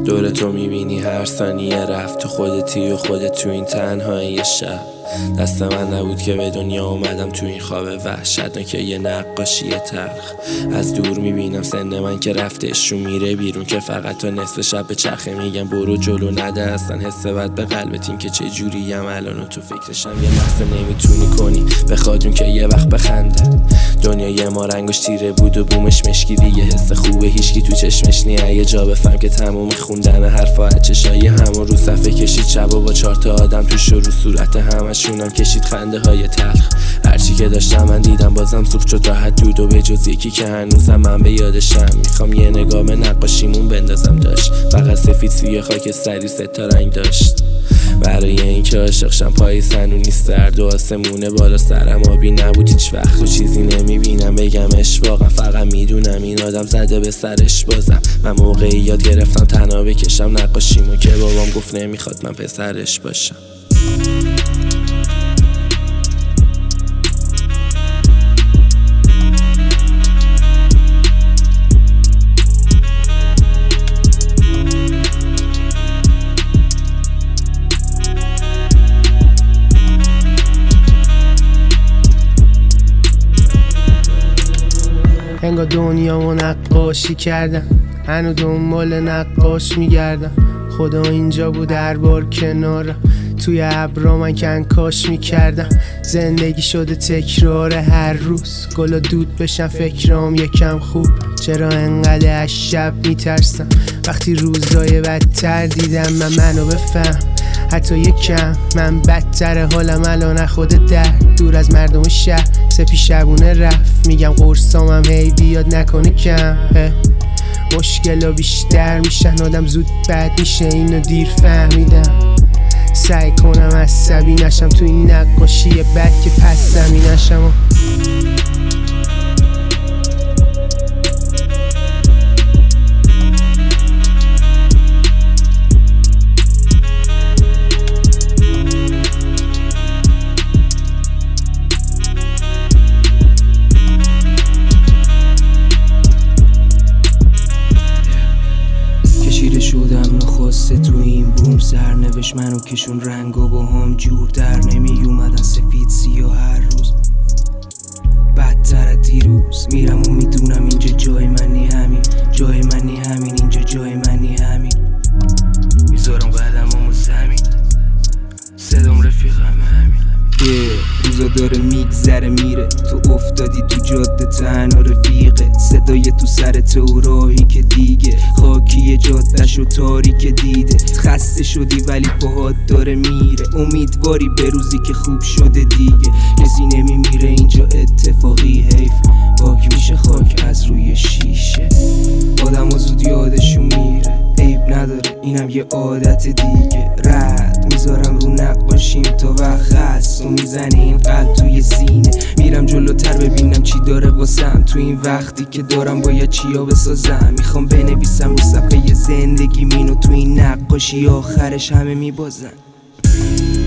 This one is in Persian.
دور تو میبینی هر ثانیه رفت، تو خودتی و خودت تو این تنهایی شب. دست من نبود که به دنیا اومدم تو این خواب وحشتناک یه نقاشی تلخ. از دور میبینم سن من که رفتشون میره بیرون، که فقط تا نصف شب به چرخه میگم برو جلو نده اصلا حس بد به قلبت این که چه جوریم الان و تو فکرشم یه لحظه نمیتونی کنی بخوادون که یه وقت بخنده. دنیای ما رنگش تیره بود و بومش مشکی، یه حس خوبه هیچکی تو چشمش نیه. یه جا بفهم که تموم خوندن حرفا چشای همون رو صفحه کشید شب و با 4 تا آدم توش رو صورت همشونم کشید خنده های تلخ. هرچی که داشتم من دیدم بازم سوخت شد راحت دود و به جز یکی که هنوزم من به یادشم. میخوام یه نگاه به نقاشیمون بندازم، داشت فقط سفید سوی خاکستری 3 تا رنگ داشت. برای اینکه عاشق شم پای سنونی سرد و آسمونه بالا سرم آبی نبود هیچ وقت. و چیزی نمیبینم بگمش واقعا، فقط میدونم این آدم زده به سرش بازم. من موقعی یاد گرفتم تنها بکشم نقاشیمو که بابام گفت نمیخواد من پسرش باشم. انگار دنیامو نقاشی کردم، هنو دنبال نقاش میگردم. خدا اینجا بود هر بار کنارم، توی ابرا من کنکاش میکردم. زندگی شده تکرار هر روز، گلا دود بشن فکرام یکم خوب. چرا انقدر از شب میترسم وقتی روزای بدتر دیدم؟ منو بفهم حتی یکم، من بدتر حالم الان خود دور از مردم شهر. سپی شبونه رفت میگم قرصامم هی بیاد نکنه کم. مشکلا بیشتر میشن آدم زود بد میشه، اینو دیر فهمیدم. سعی کنم عصبی نشم تو این نقاشی بد که پس زمینشم. شدم نخواسته تو این بوم، سرنوشت منو کشون رنگا با هم جور در نمی اومدن، سفید سیاه هر روز بدتر از دیروز. میرم و میدونم اینجا جای منی همین، جای منی همین، اینجا جای منی همین. میذارم قدمامو زمین، صدام رفیقم همین. روزا داره میگذره میره، تو افتادی تو جاده تنها رفیقه. صدای تو سرت و راهی که دیگه خاکی جاده‌شو تاریک دیده. خسته شدی ولی پاهات داره میره، امیدواری به روزی که خوب شده دیگه. کسی نمیمیره اینجا اتفاقی، حیف پاک میشه خاک از روی شیشه. آدم ها زود یادشون میره، عیب نداره اینم یه عادت دیگه. رد میذارم رو نقاشیم تا وقت هست و میزنه این قلب توی سینه. میرم جلوتر ببینم چی داره واسم، تو این وقتی که دارم باید چیا بسازم. میخوام بنویسم رو صفحه زندگی مینو، تو این نقاشی آخرش همه میبازن.